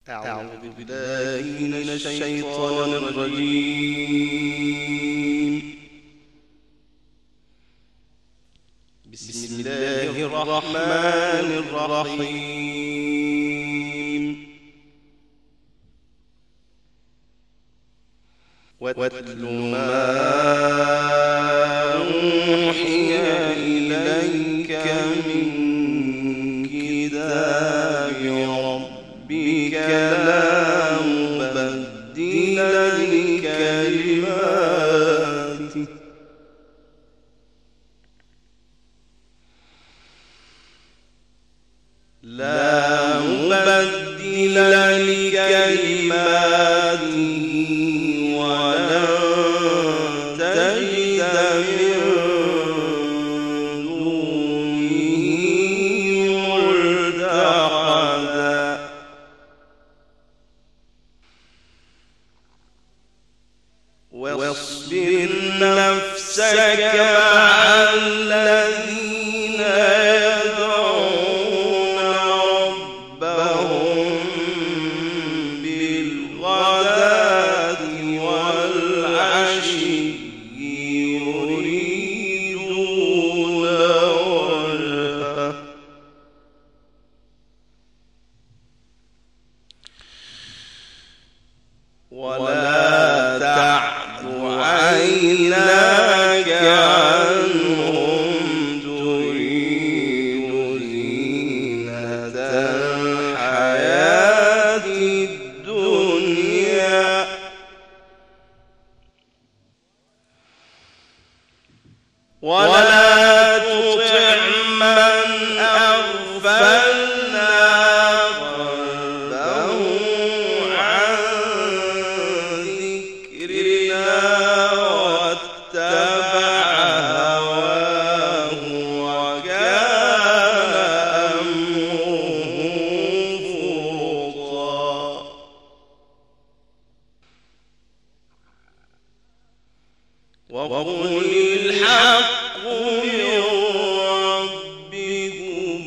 أعوذ بالله من الشيطان الرجيم. بسم الله الرحمن الرحيم. واتل ما أوحي إليك من كتاب ربك لا مبدل لكلماته ولن تجد من دونه ملتحدا. واصبر نفسك مع الذين يدعون ربهم بالغداة والعشي يريدون وجهه ولا تعد عيناك عنهم تريد زينة الحياة الدنيا ولا تطع من أغفلنا قلبه عن ذكرنا واتبع هواه وكان أمره فرطا. وقل الحق من ربكم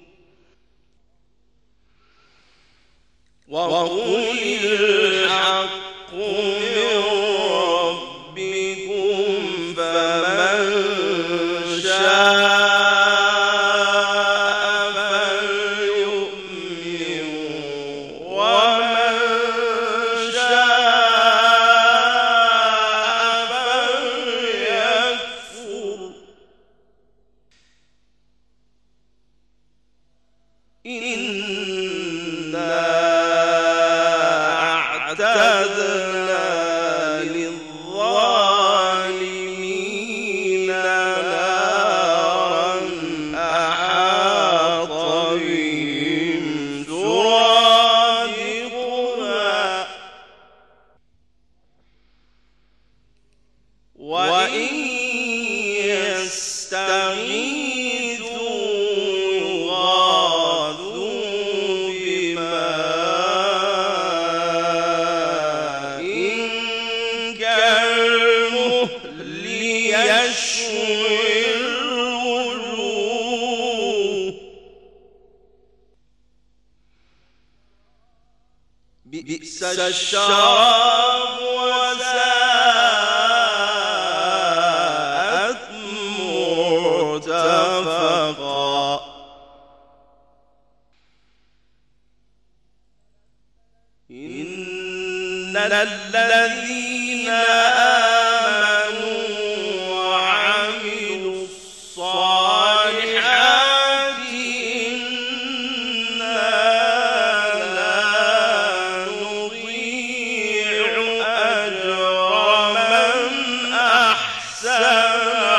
فمن شاء فليؤمن ومن شاء فليكفر. إنا أعتدنا للظالمين نارا أحاط بهم سرادقها وإن يستغيثوا يغاثوا بماء كالمهل يشوي الوجوه بئس الشراب وساءت مرتفقا. إن الذين آمنوا وعملوا الصالحات إنا لا نضيع أجر من أحسن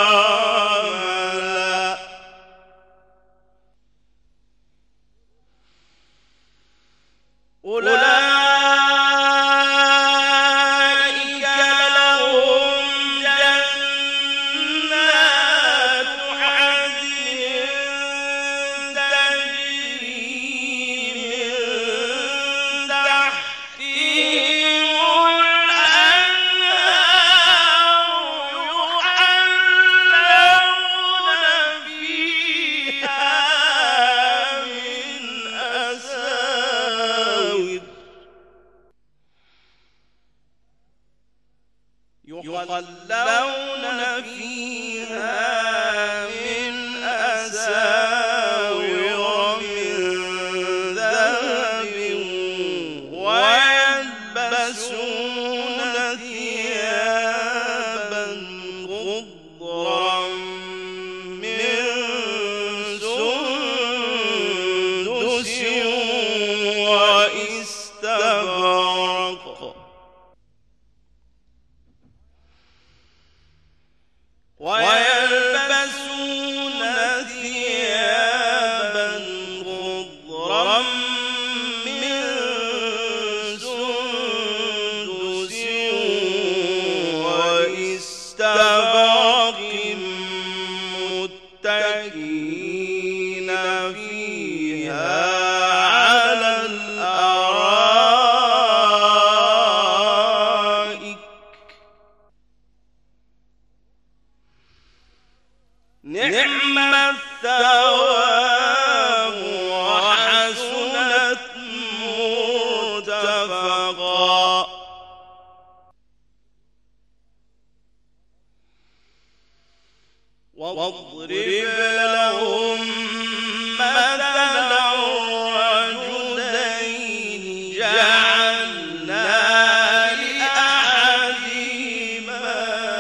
عملا. أولئك لهم يحلون فيها من أساور من ذهب ويلبسون ثيابا خضرا من سندس واستبرق ويلبسون ثيابا خضرا من سندس واستبرق متكئين فيها على الأرائك نعم الثواب وحسنت مرتفقا واضرب لهم مثلا رجلين جعلنا لأحدهما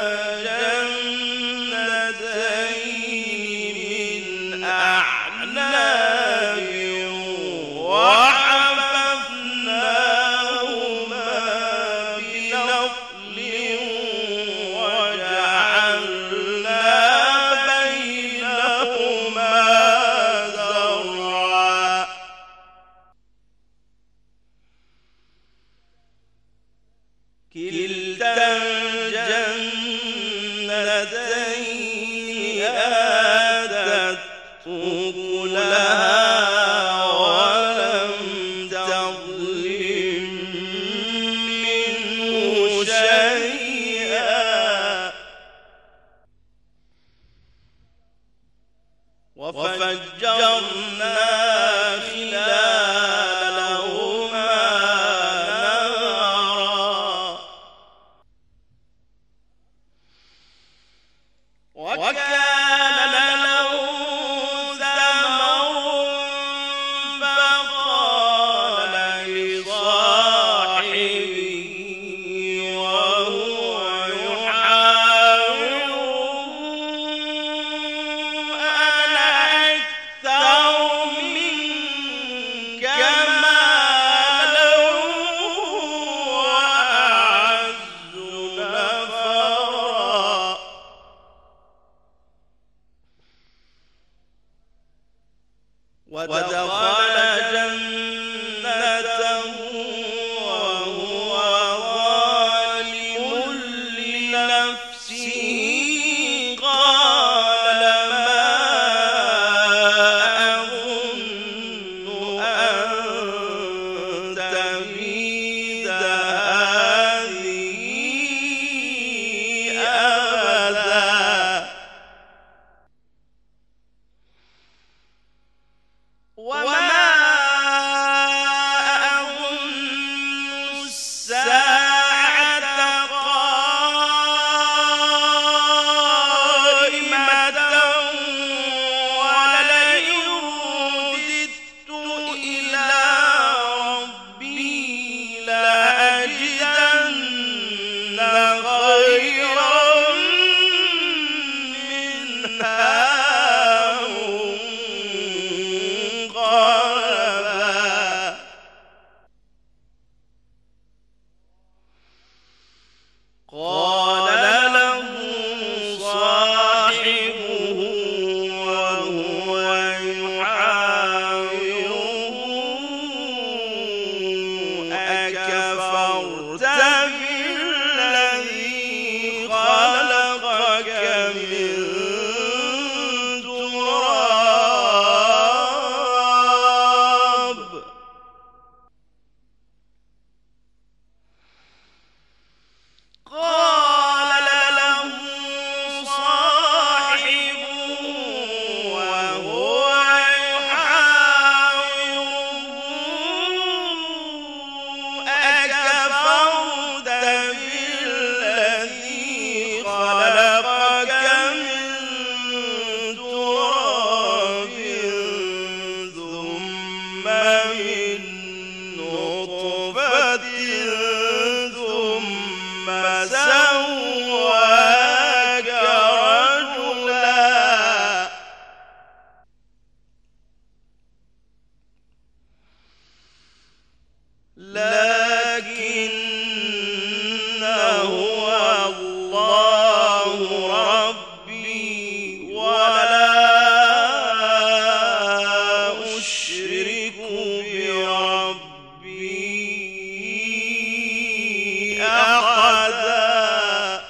جنتين من أعناب وحففناهما بنخل وجعلنا بينهما زرعا كلتا الجنتين آتت أكلها ولم تظلم منه شيئا وفجرنا خلالهما نهرا وكان له ثمر فقال لصاحبه وهو يحاوره أنا أكثر منك مالا وأعز نفرا ودخل جنته وهو ظالم لنفسه قال ما أظن أن تبيد هذه أبدا وما من نطفة ثم سواك رجلا لكن هو الله ربي ولا أشرك بربي أحدا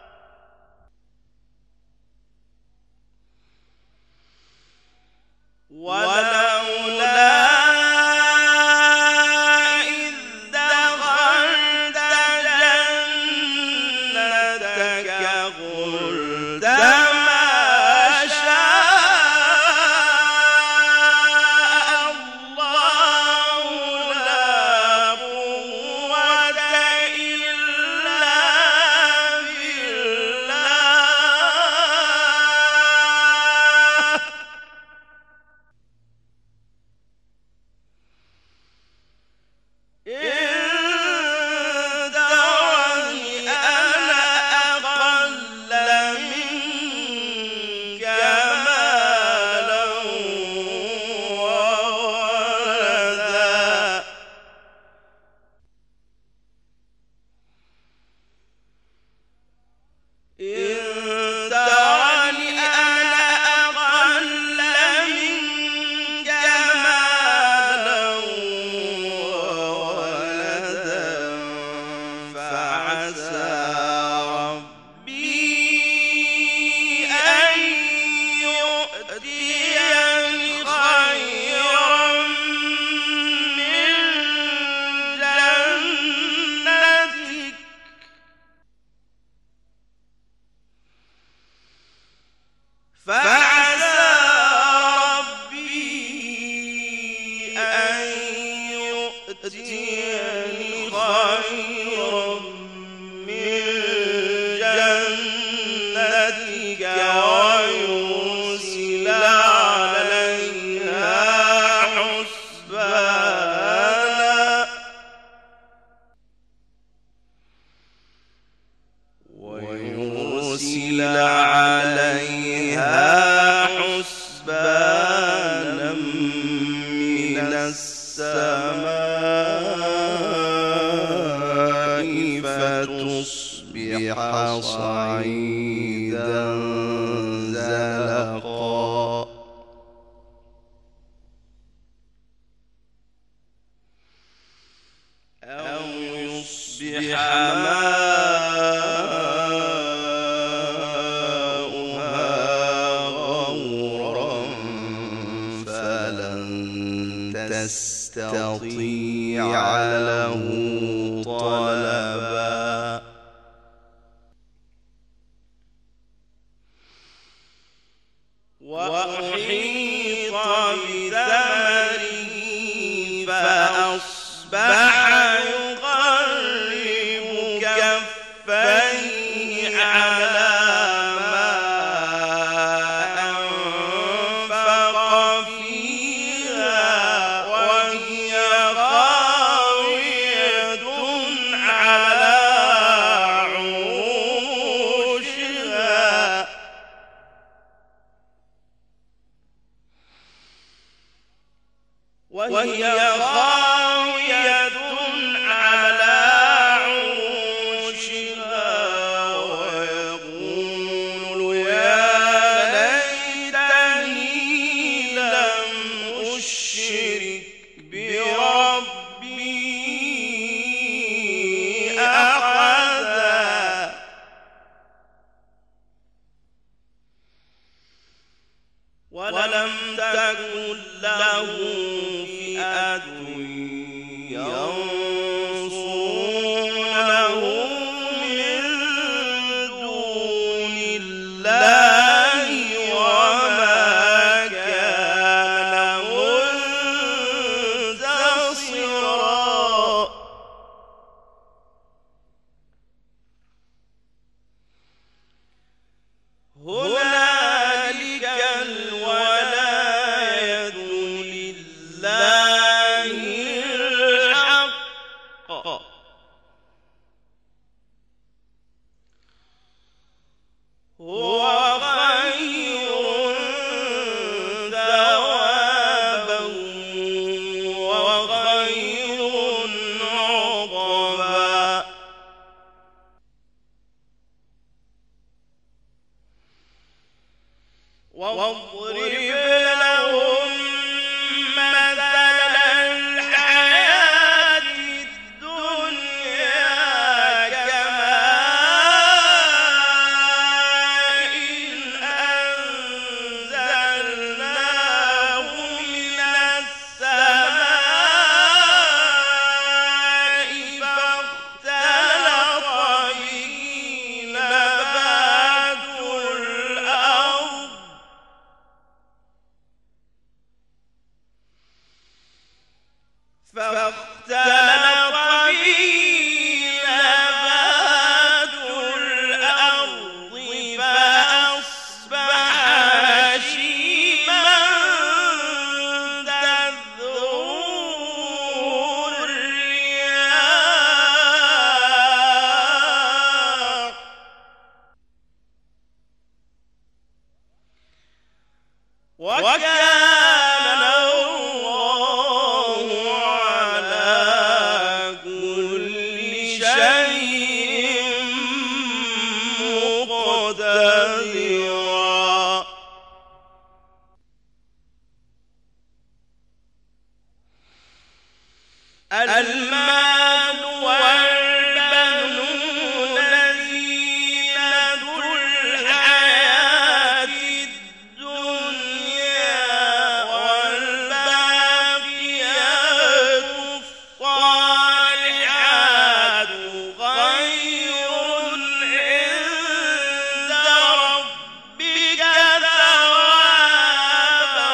ولولا إذ دخلت جنتك قلت ما شاء الله لا قوة إلا بالله إن ترني أنا أقل منك مالا وولدا إن ترني أنا أقل منك مالا وولدا فعسى ربي أن يؤتيني خيرا من جنتك فعسى ربي أن يؤتيني خيرا من جنتك ويرسل عليها حسبانا ويرسل عليها حسبانا من السماء فتصبح صعيدا زلقا أو يصبح ماؤها غورا فلن تستطيع له طلبا وأحيط بثمره فأصبح يقلب كفيه على ما أنفق فيها وهي خاوية على عروشها ويقول يا ليتني لم أشرك بربي أحدا ولم تكن له فئة ينصرونه من دون الله وما كان منتصرا هنالك الولاية لله فاختلط به نبات الأرض فأصبح هشيما تذروه الرياح وكان الله على كل شيء مقتدرا. المال والبنون زينة الحياة الدنيا والباقيات الصالحات خير عند ربك ثوابا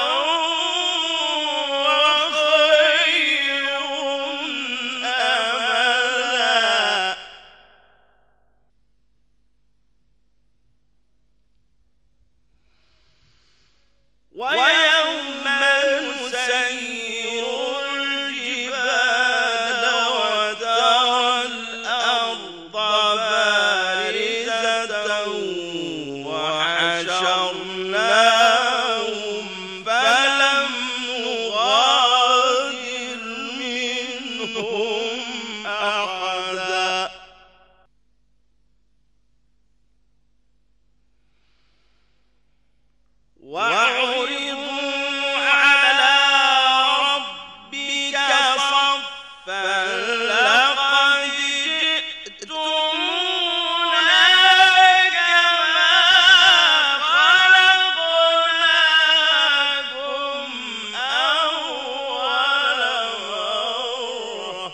وخير أملا. ويوم نسير الجبال وترى الأرض بارزة وحشرناهم فلم نغادر منهم أحدا. وعرضوا على ربك صفا لقد جئتمونا كما خلقناكم أول مرة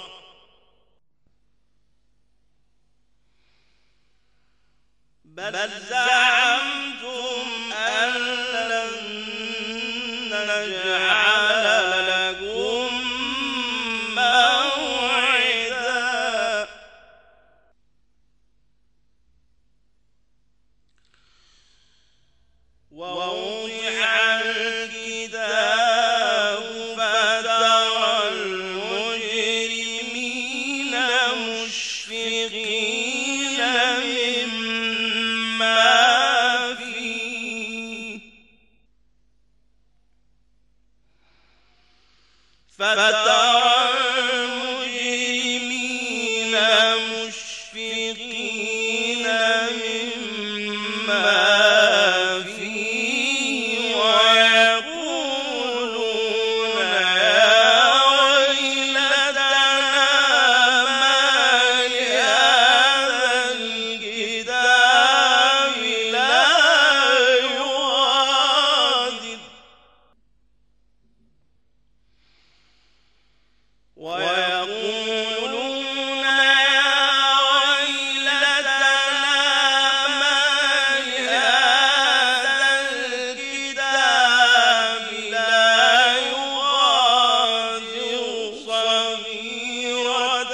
بل زعمتم أن لن نجعل لكم موعدا. ووضع الكتاب فترى المجرمين مشفقين مما فيه ويقولون يا ويلتنا ما لهذا الكتاب لا يغادر ويقولون يا ويلتنا ما لهذا الكتاب لا يغادر صغيرة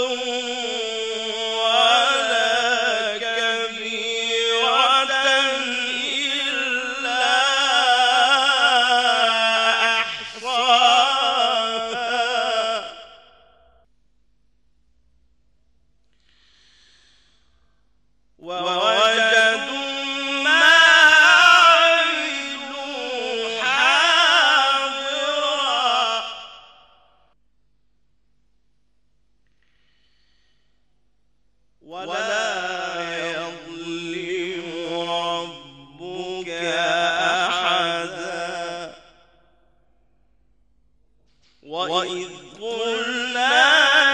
ولا كبيرة إلا أحصاها ووجدوا ما عملوا حاضرا ولا يظلم ربك أحدا. وإذ قلنا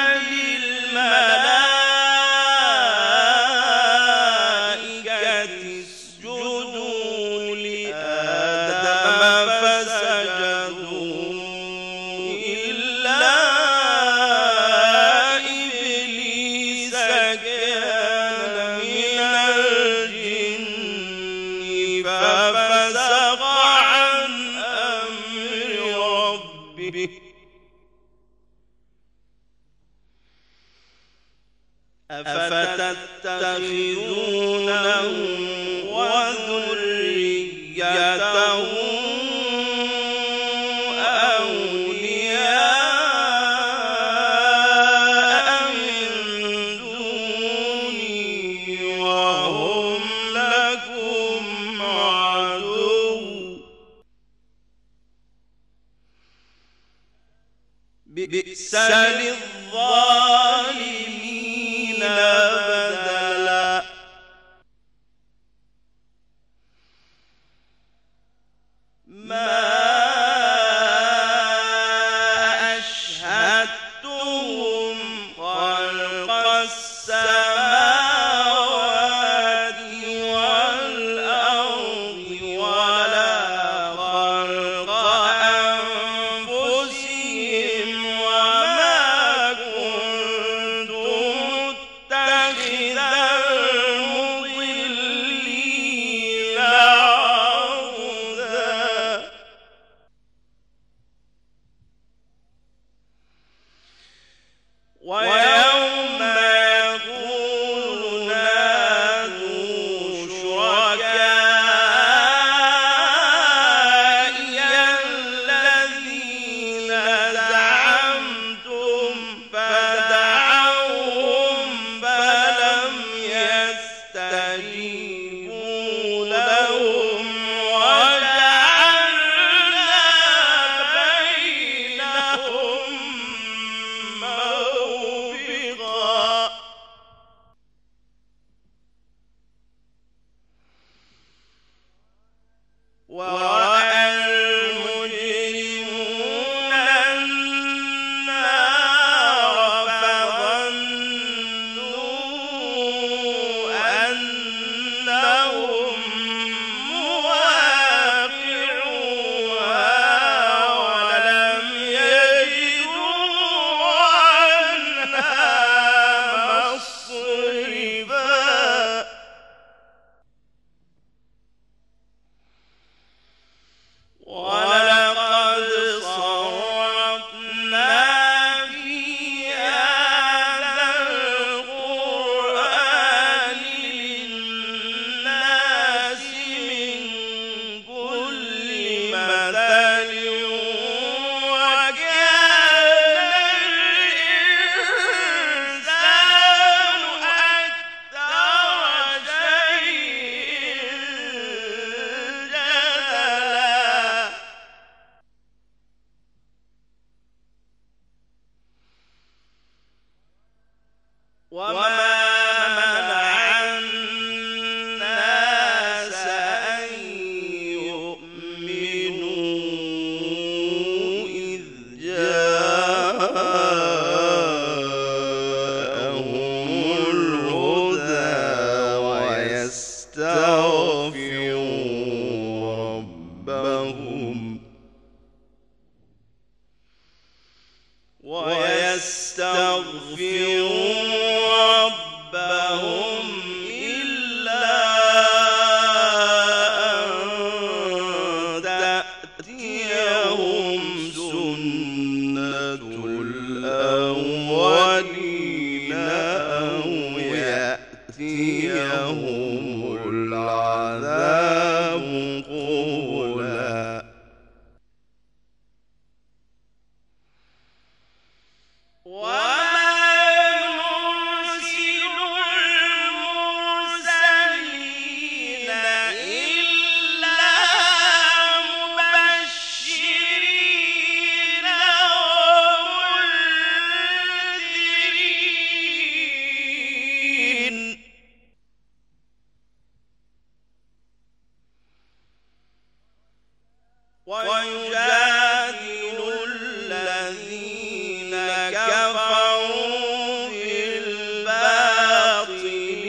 للملائكة اسجدوا لآدم فسجدوا إلا إبليس كان من الجن ففسق عن أمر ربه أفتتخذونه وذريته أولياء من دوني وهم لكم عدو بئس للظالمين بدلا ما أشهدتهم خلق السماوات والأرض ولا خلق أنفسهم وما كنت متخذ المضلين عضدا ويوم يقول نادوا شركائي الذين زعمتم فدعوهم فلم يستجيبوا لهم وجعلنا بينهم موبقا ورأى المجرمون النار فظنوا أنهم مواقعوها ولم يجدوا عنها مصرفا ولقد صرفنا في هذا القرآن للناس من كل مثل وكان الإنسان أكثر شيء جدلا وما منع الناس أن يؤمنوا إذ جاءهم الهدى ويستغفروا ربهم إلا أن تأتيهم سنة الأولين أو يأتيهم العذاب قبلا ويجادل الذين كفروا بالباطل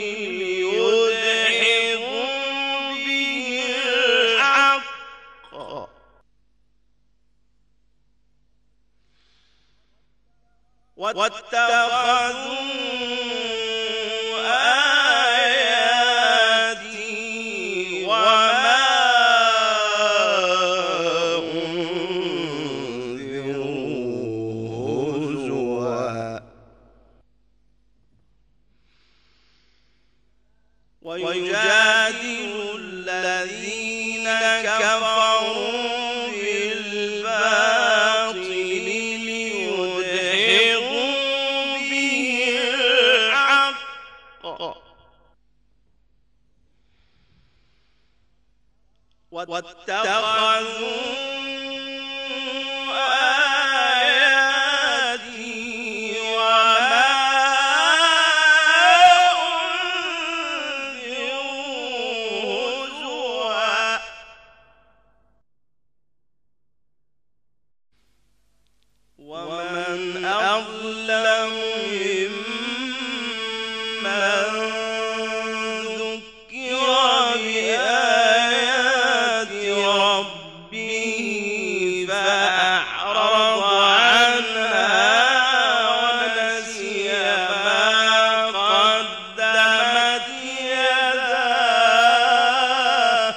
ليدحضوا به الحق واتخذوا آياتي وما واتخذوا آياتي وما أنذروا هزوا ومن أظلم ممن ذكر بآيات ربه فأعرض عنها ونسي ما قدمت يداه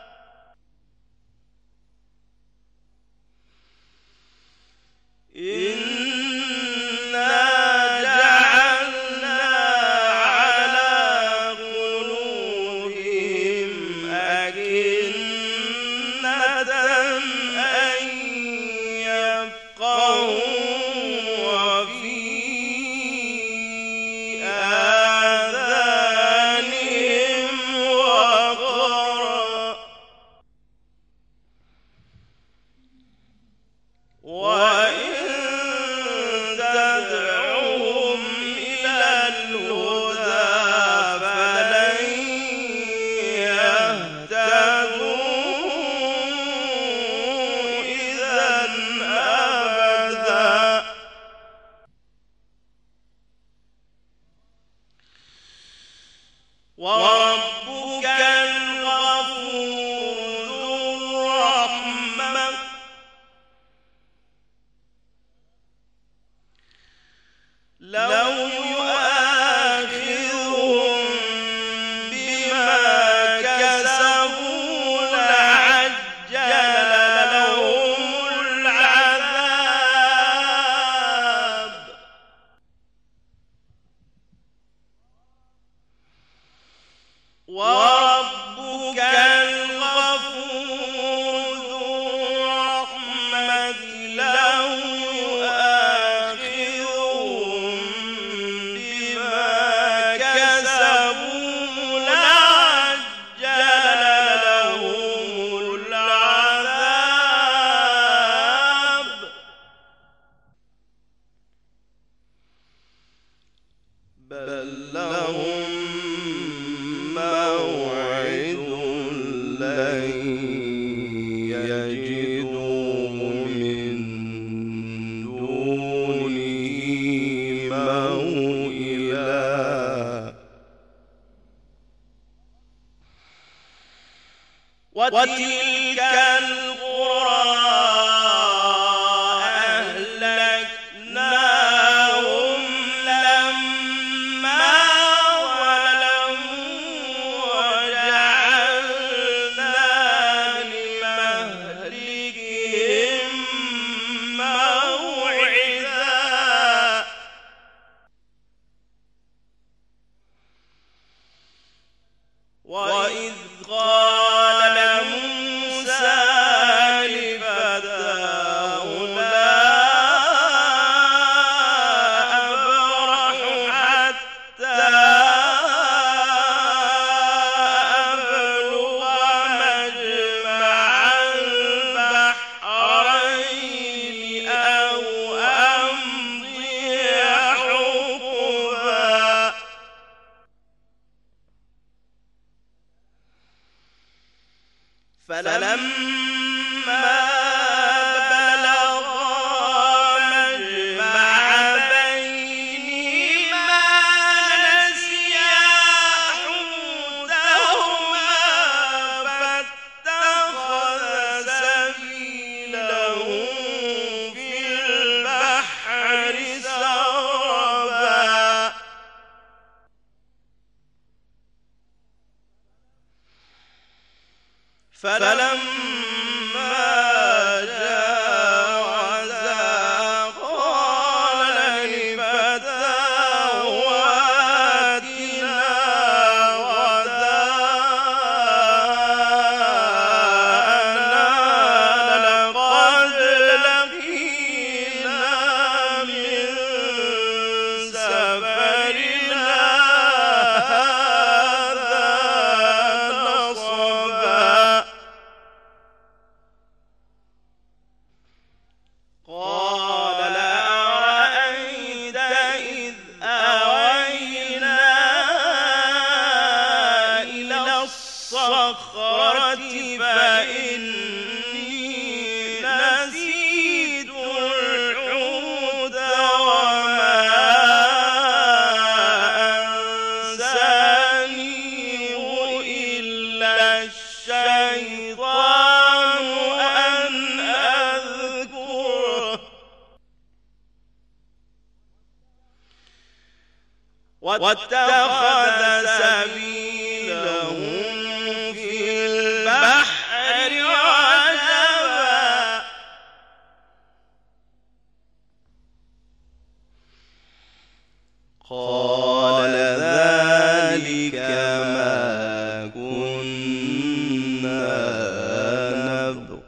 إنا جعلنا على قلوبهم أكنة أن يفقهوا وفي آذانهم وقرا وإن تدعوهم إلى الهدى فلن يهتدوا إذا أبدا وربك الغفور ذو الرحمة لو يؤاخذهم بما كسبوا لعجل لهم العذاب وربك الغفور ذو الرحمة لو يؤاخذهم بما كسبوا لعجل لهم العذاب بل لهم موعد لن يجدوا من دونه موئلا وتلك القرى أهلكناهم لما ظلموا وجعلنا لمهلكهم موعدا وإذ قال موسى لفتاه لا أبرح حتى أبلغ مجمع البحرين أو أمضي حقبا فلما بلغا مجمع بينهما نسيا حوتهما فاتخذ سبيله في البحر سربا فلما جاوزا قال لفتاه آتنا غداءنا لقد لقينا من سفرنا هذا نصبا واتخذ سبيله في البحر عجبا قال ذلك ما كنا نبغي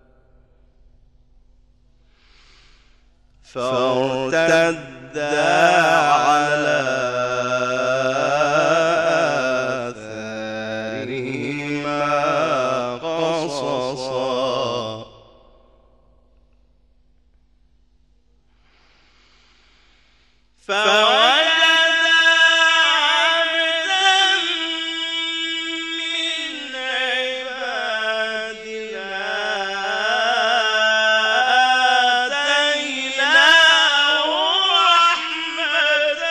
فارتدا على آثارهما قصصا فوجدا عبدا من عبادنا آتيناه رحمة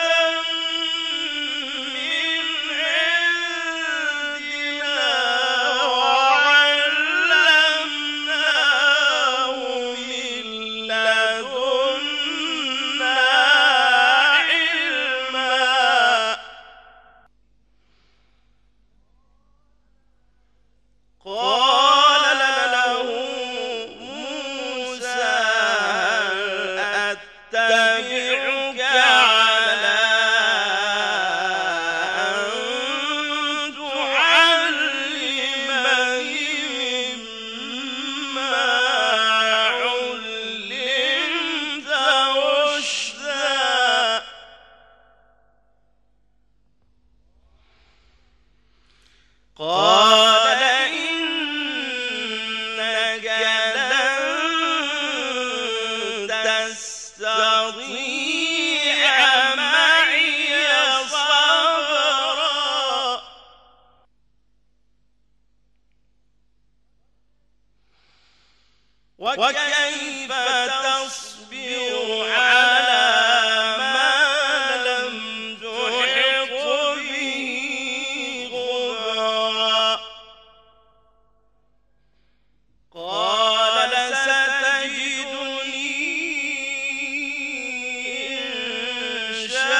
من عندنا وعلمناه من لدنا علما قال له موسى هل أتبعك على أن تعلمني مما علمت رشدا قال إنك لن تستطيع معي صبرا وكيف تصبر على ما لم تحط به خبرا قال ستجدني إن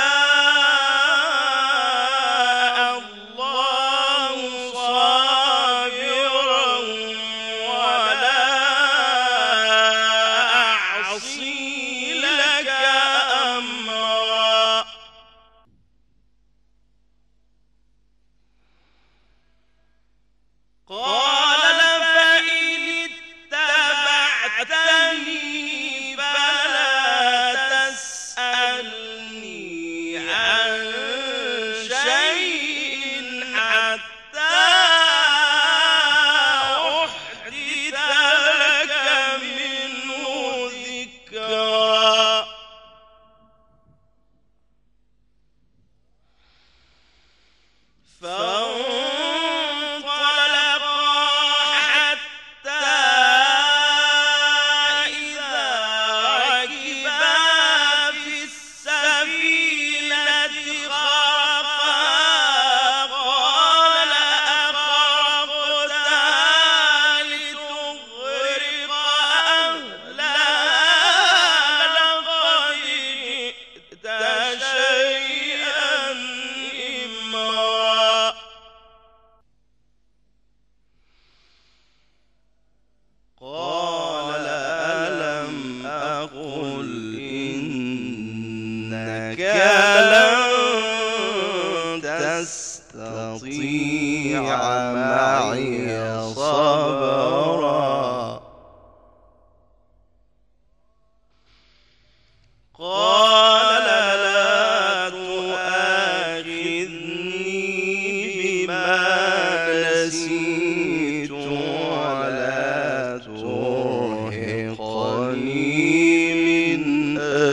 شاء الله صابرا ولا أعصي لك أمرا قال فإن اتبعتني فلا تسألني عن شيء حتى أحدث لك منه ذكرا فانطلقا حتى إذا ركبا في السفينة خرقها قال أخرقتها لتغرق أهلها لقد جئت شيئا إمرا قال ألم أقل إنك لن تستطيع معي صبرا قال لا تؤاخذني بما نسيت ولا ترهقني من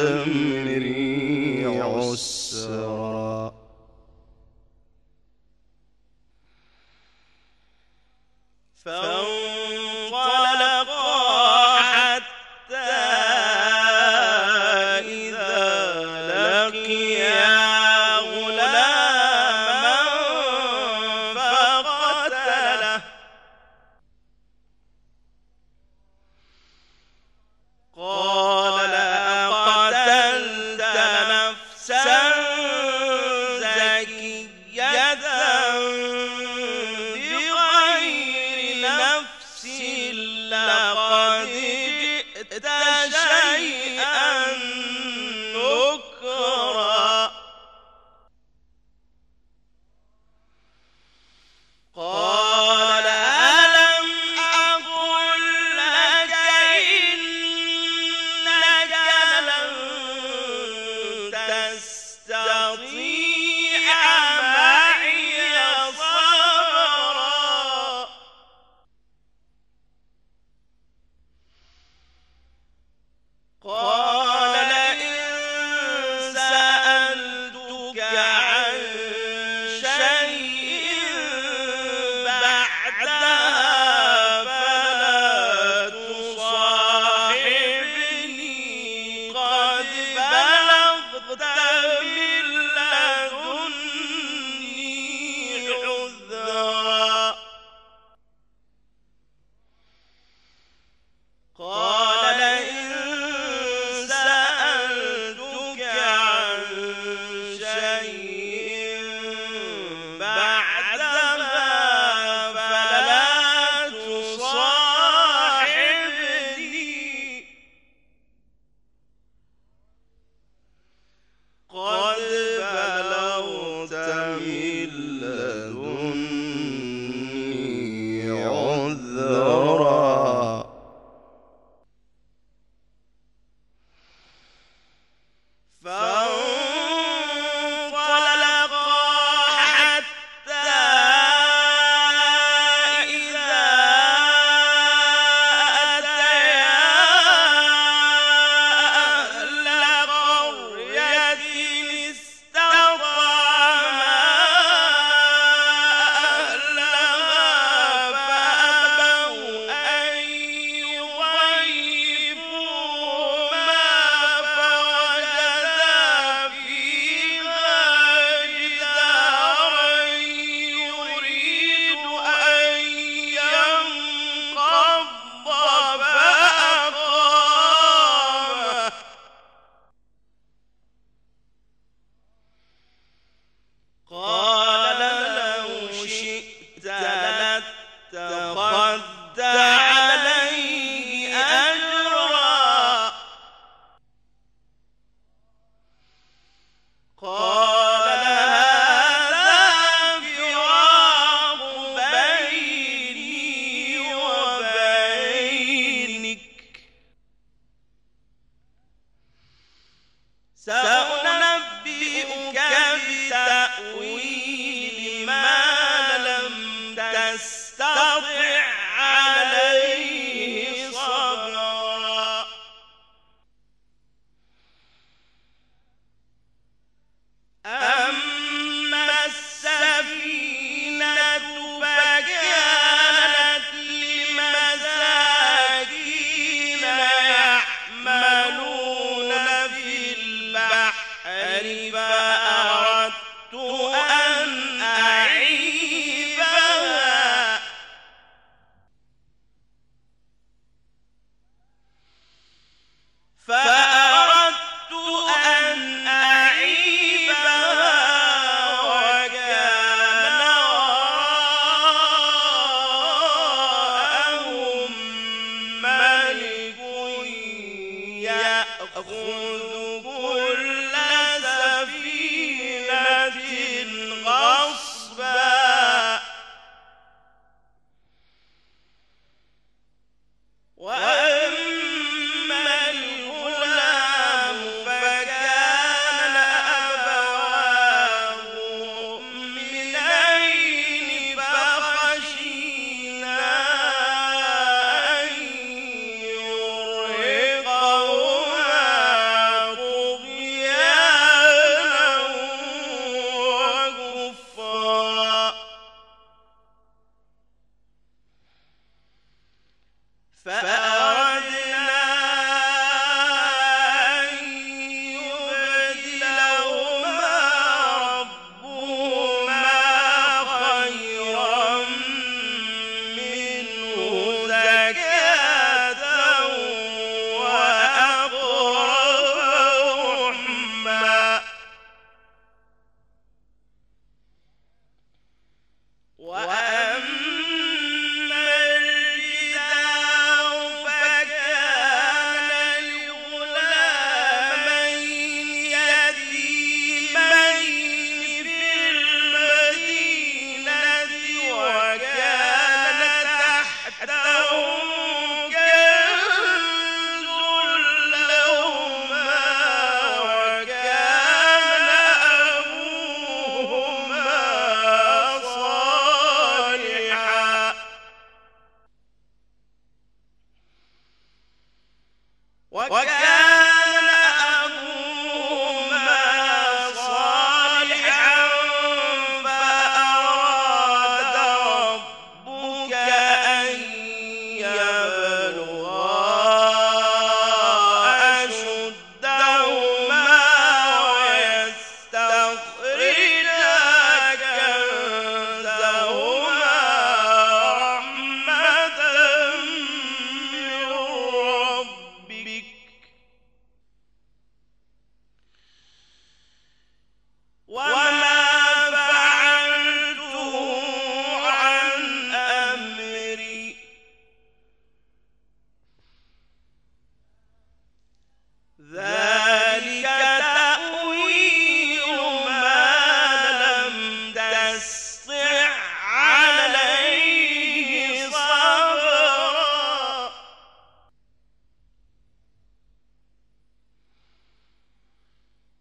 أمري عسرا فانطلقا حتى إذا من لدني عذرا قال إن سألتك عن شيء بعدها فلا تصاحبني قد بلغت من لدني عذرا فانطلقا حتى إذا أتيا أهل قرية استطعما أهلها فأبوا أن يضيفوهما فوجدا فيها جدارا يريد أن ينقض فأقامه قال لو شئت لاتخذت عليه أجرا قال هذا فراق بيني وبينك سأنبئك بتأويل ما لم تستطع عليه صبرا أما السفينة فكانت لمساكين يعملون في البحر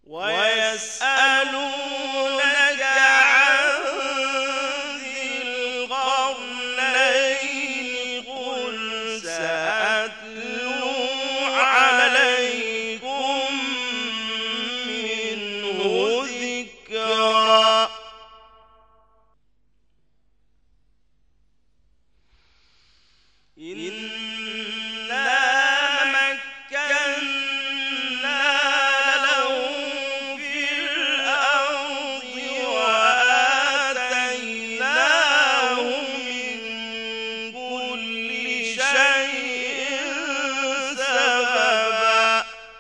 ويسألونك عن ذي القرنين قل سأتلو عليكم منه ذكرا إنا مكنا له في الأرض وآتيناه من كل شيء سببا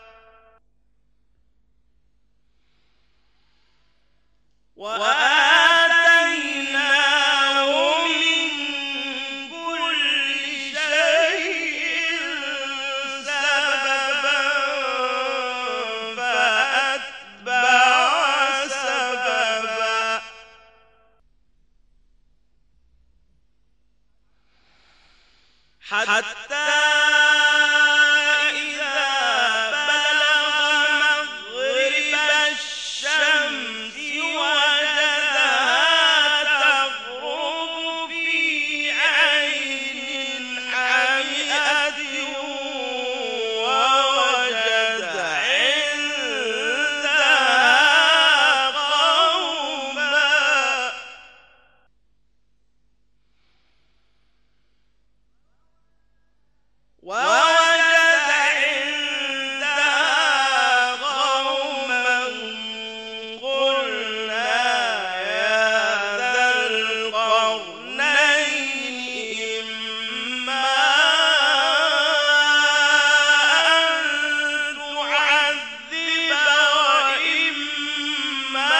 حتى إذا بلغ مغرب الشمس وجدها تغرب في عين حمئة ووجد عندها قوما قلنا يا ذا القرنين إما أن تعذب وإما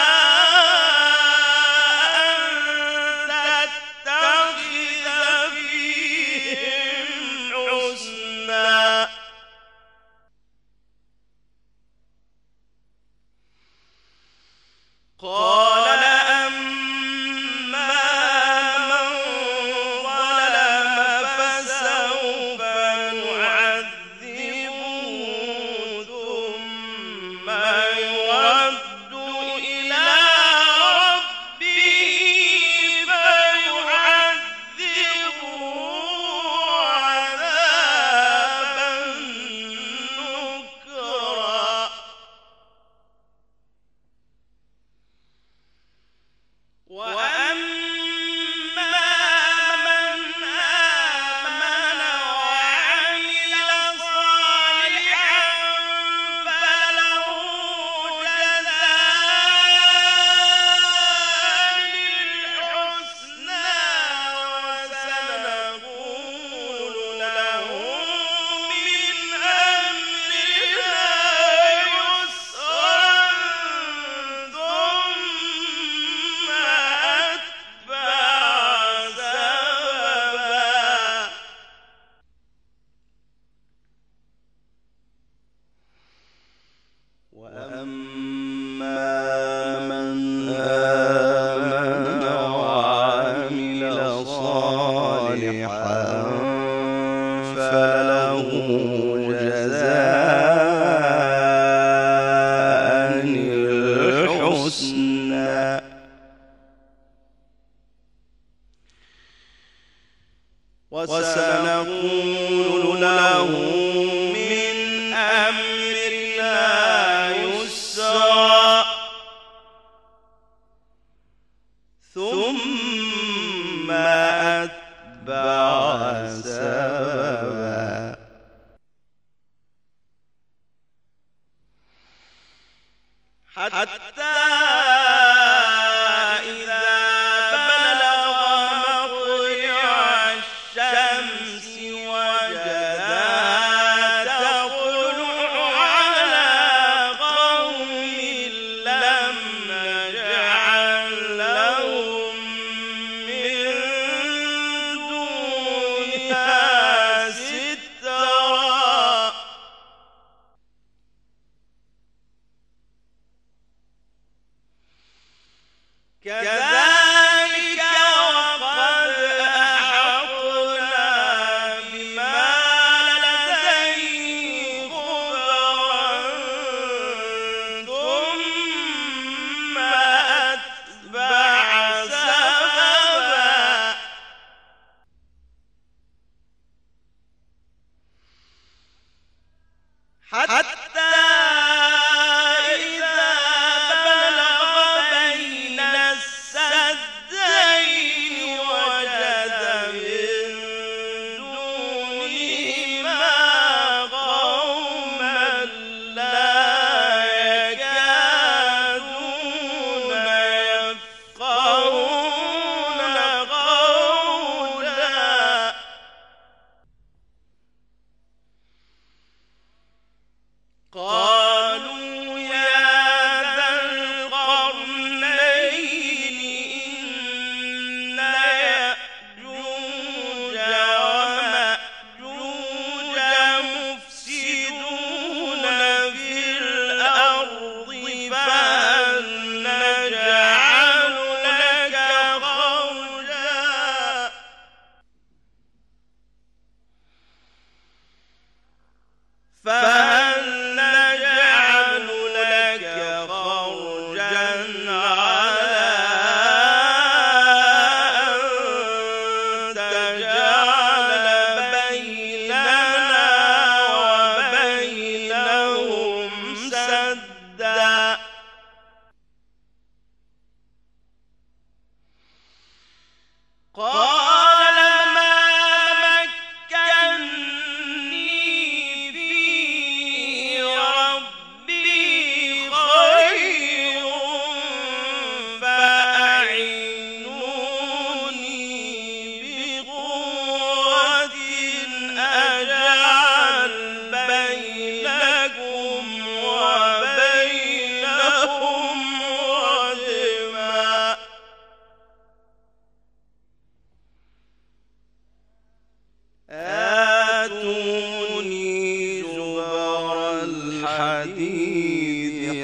أن تتخذ فيهم حسنا قال أما من ظلم فسوف نعذبه ثم يرد إلى ربه فيعذبه عذابا نكرا وأما من آمن وعمل صالحا فله جزاء الحسنى وسنقول له من أمرنا يسرا ثم أتبع سببا وأما من آمن وعمل صالحا فله جزاء الحسنى وسنقول له من أمرنا يسرا ثم أتبع سببا حتى إذا بلغ مطلع الشمس وجدها تطلع على قوم لم نجعل لهم من دونها سترا كذلك وقد أحطنا بما لديه خبرا ثم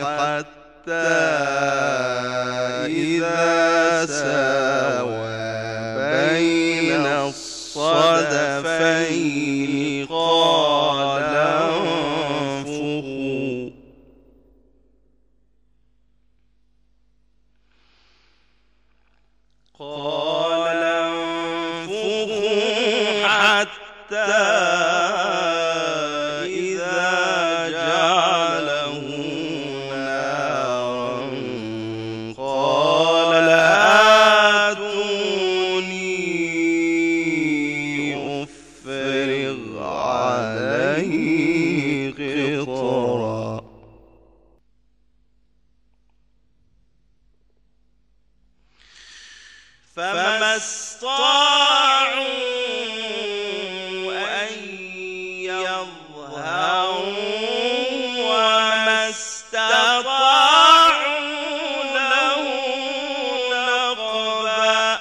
حتى إذا ساوى بين الصدفين قال انفخوا حتى إذا جعله نارا قال آتوني أفرغ عليه قطرا فما استطاعوا أن يظهروا وما استطاعوا له نقبا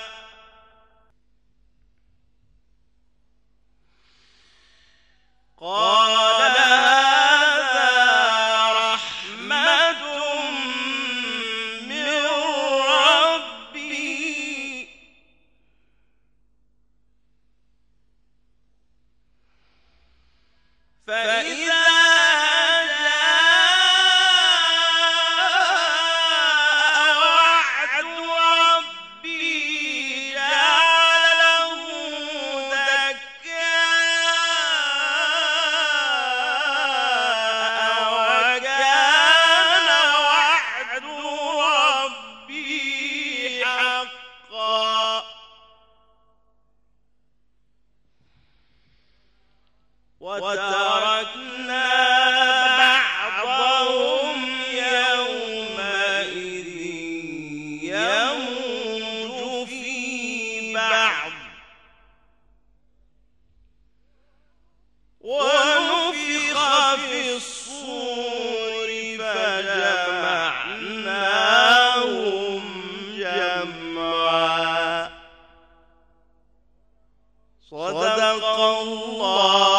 قال هذا رحمة من ربي فإذا جاء وعد ربي جعله دكاء وكان وعد ربي حقا وتركنا بعضهم يومئذ يموج في بعض ونفخ في الصور فجمعناهم جمعا صدق الله